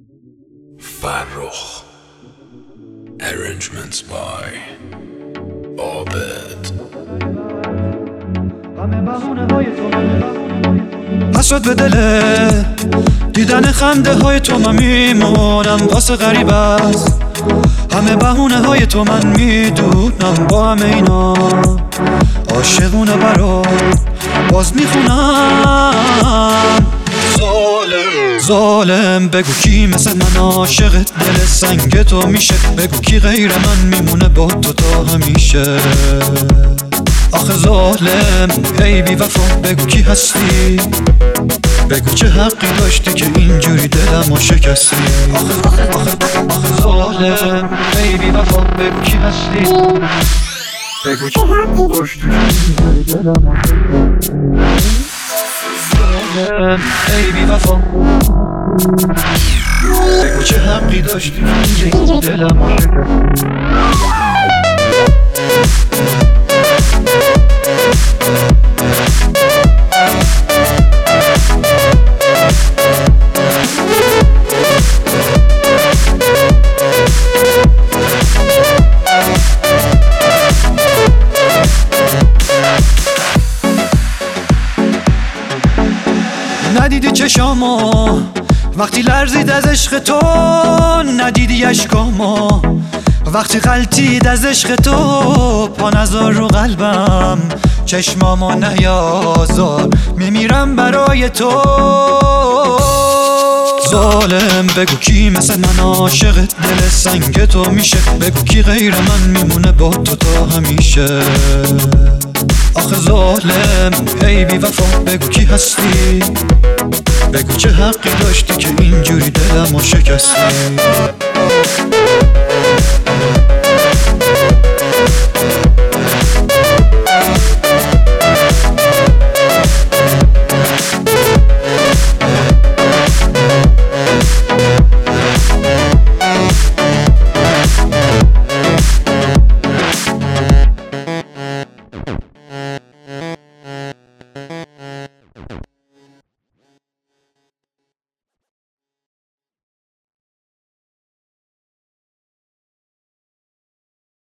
فرخ. Arrangements by عابد. حسرت به دله دیدن خنده های تو من میمونم واسه غریب است همه بهونه های تو من میدونم با همه اینا عاشقونه برات باز میخونم ظالم بگو کی مثل من عاشق دل سنگ تو میشه بگو کی غیر من میمونه با تو تا همیشه آخه ظالم ای بی وفا بگو کی هستی بگو چه حقی داشتی که اینجوری دلمو شکستی آخه ظالم ای بی وفا بگو کی هستی بگو چه حقی داشتی که اینجوری دلمو شکستی ظالم ای بی وفا بگو چه حقی داشتی که اینجوری دلمو شکستی ندیدی چشامو وقتی لرزید از عشق تو ندیدی اشکامو وقتی غلطید از عشق تو پا نذار رو قلبم چشمامو نیازار میمیرم برای تو ظالم بگو کی مثل من عاشق دل سنگ تو میشه بگو کی غیر من میمونه با تو تا همیشه آخه ظالم ای بی وفا بگو کی هستی بگو چه حقی داشتی که اینجوری دلمو شکستی